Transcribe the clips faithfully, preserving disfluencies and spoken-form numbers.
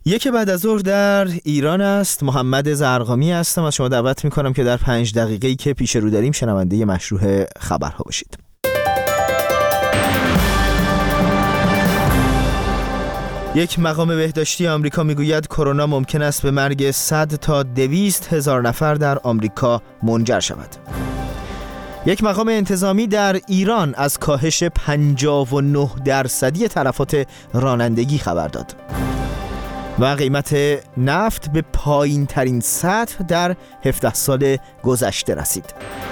یک بعد از ظهر در ایران است. محمد زرقامی هستم. از شما دعوت میکنم که در پنج دقیقه‌ای که پیش رو داریم شنونده مشروع خبرها باشید. یک مقام بهداشتی آمریکا میگوید کرونا ممکن است به مرگ صد تا دویست هزار نفر در آمریکا منجر شود. یک مقام انتظامی در ایران از کاهش پنجاه و نه درصدی تلفات رانندگی خبر داد. و قیمت نفت به پایین ترین سطح در هفده سال گذشته رسید.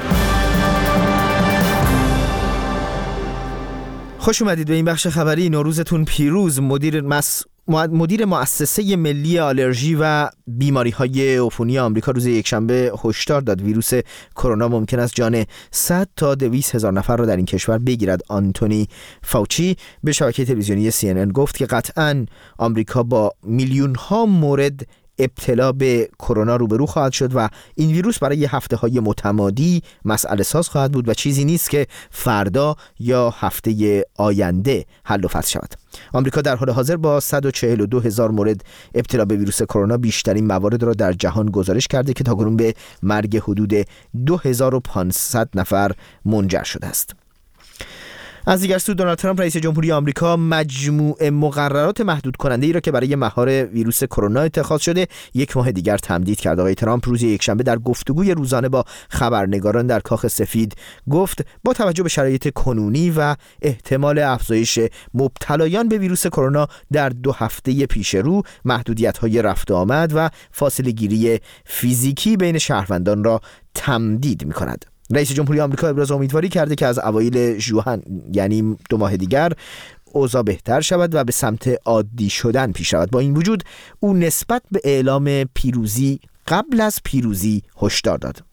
خوش اومدید به این بخش خبری. نوروزتون پیروز. مدیر مس... مدیر مؤسسه ملی آلرژی و بیماری‌های عفونی آمریکا روز یکشنبه هشدار داد ویروس کرونا ممکن است جان صد تا دویست هزار نفر را در این کشور بگیرد. آنتونی فاوچی به شبکه تلویزیونی سی ان ان گفت که قطعاً آمریکا با میلیون‌ها مورد ابتلا به کرونا روبرو خواهد شد و این ویروس برای هفته‌های متمادی مسئله ساز خواهد بود و چیزی نیست که فردا یا هفته آینده حل و فصل شود. آمریکا در حال حاضر با صد و چهل و دو هزار مورد ابتلا به ویروس کرونا بیشترین موارد را در جهان گزارش کرده که تاکنون به مرگ حدود دو هزار و پانصد نفر منجر شده است. از دیگر سو دونالد ترامپ رئیس جمهوری آمریکا مجموعه مقررات محدود کننده ای را که برای مهار ویروس کرونا اتخاذ شده یک ماه دیگر تمدید کرد. آقای ترامپ روز یکشنبه در گفتگوی روزانه با خبرنگاران در کاخ سفید گفت با توجه به شرایط کنونی و احتمال افزایش مبتلایان به ویروس کرونا در دو هفته پیش رو محدودیت‌های رفت و آمد و فاصله گیری فیزیکی بین شهروندان را تمدید می‌کند. رئیس جمهوری آمریکا ابراز امیدواری کرده که از اوایل ژوئن یعنی دو ماه دیگر اوضاع بهتر شود و به سمت عادی شدن پیش رود. با این وجود او نسبت به اعلام پیروزی قبل از پیروزی هشدار داد.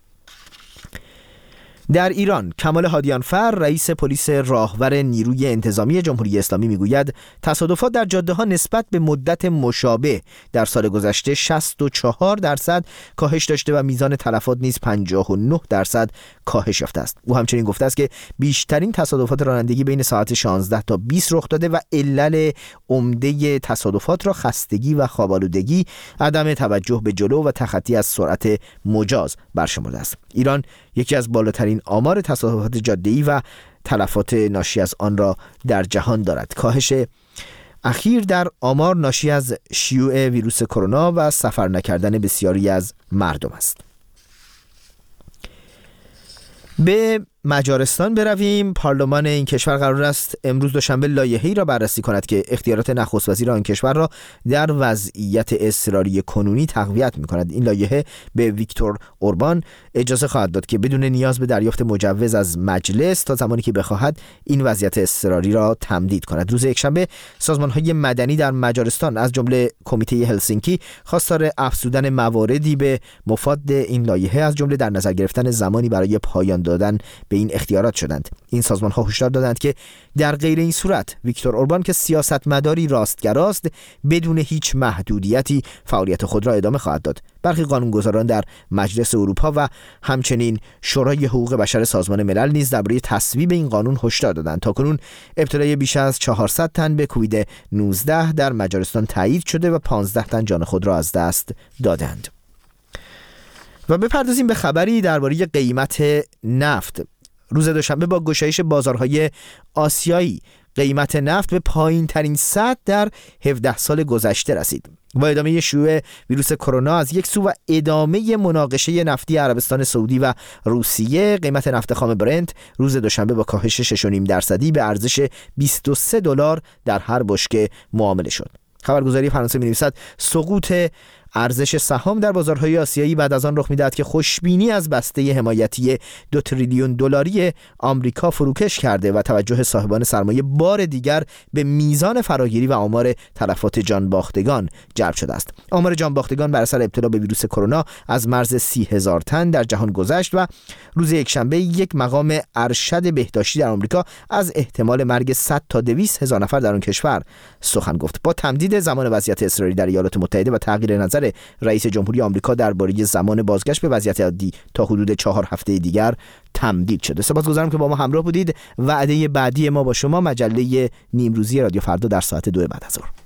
در ایران کمال هادیانفر رئیس پلیس راهور نیروی انتظامی جمهوری اسلامی میگوید تصادفات در جاده ها نسبت به مدت مشابه در سال گذشته شصت و چهار درصد کاهش داشته و میزان تلفات نیز پنجاه و نه درصد کاهش یافته است. او همچنین گفته است که بیشترین تصادفات رانندگی بین ساعت شانزده تا بیست رخ داده و علل عمده تصادفات را خستگی و خواب‌آلودگی، عدم توجه به جلو و تخطی از سرعت مجاز برشمرده است. ایران یکی از بالاترین آمار تصادفات جاده‌ای و تلفات ناشی از آن را در جهان دارد. کاهش اخیر در آمار ناشی از شیوع ویروس کرونا و سفر نکردن بسیاری از مردم است. به مجارستان برویم. پارلمان این کشور قرار است امروز دوشنبه لایحه‌ای را بررسی کند که اختیارات نخست وزیر آن کشور را در وضعیت اضطراری کنونی تقویت می‌کند. این لایحه به ویکتور اوربان اجازه خواهد داد که بدون نیاز به دریافت مجوز از مجلس تا زمانی که بخواهد این وضعیت اضطراری را تمدید کند. روز یکشنبه سازمان‌های مدنی در مجارستان از جمله کمیته هلسینکی خواستار افزودن مواردی به مفاد این لایحه از جمله در نظر گرفتن زمانی برای پایان دادن به این اختیارات شدند. این سازمان‌ها هشدار دادند که در غیر این صورت ویکتور اوربان که سیاستمداری راستگراست بدون هیچ محدودیتی فعالیت خود را ادامه خواهد داد. برخی قانونگذاران در مجلس اروپا و همچنین شورای حقوق بشر سازمان ملل نیز درباره تصویب این قانون هشدار دادند. تاکنون ابتلای بیش از چهارصد تن به کووید نوزده در مجارستان تایید شده و پانزده تن جان خود را از دست دادند. و بپردازیم به خبری درباره قیمت نفت. روز دوشنبه با گشایش بازارهای آسیایی قیمت نفت به پایین ترین سطح در هفده سال گذشته رسید. با ادامه شیوع ویروس کرونا از یک سو و ادامه مناقشه نفتی عربستان سعودی و روسیه، قیمت نفت خام برنت روز دوشنبه با کاهش شش و نیم درصدی به ارزش بیست و سه دلار در هر بشکه معامله شد. خبرگزاری فرانسه می‌نویسد سقوط ارزش سهام در بازارهای آسیایی بعد از آن رخ می‌دهد که خوشبینی از بسته حمایتی دو تریلیون دلاری آمریکا فروکش کرده و توجه صاحبان سرمایه بار دیگر به میزان فراگیری و آمار تلفات جانباختگان جلب شده است. آمار جانباختگان بر اثر ابتلا به ویروس کرونا از مرز سی هزار تن در جهان گذشت و روز یکشنبه یک مقام ارشد بهداشتی در آمریکا از احتمال مرگ صد تا دویست هزار نفر در آن کشور سخن گفت. با تمدید زمان وضعیت اضطراری در ایالات متحده و تغییر نظر رئیس جمهوری آمریکا درباره زمان بازگشت به وضعیت عادی تا حدود چهار هفته دیگر تمدید شده. سپاسگزارم که با ما همراه بودید. وعده بعدی ما با شما مجله نیمروزی رادیو فردا در ساعت دو بعد از ظهر.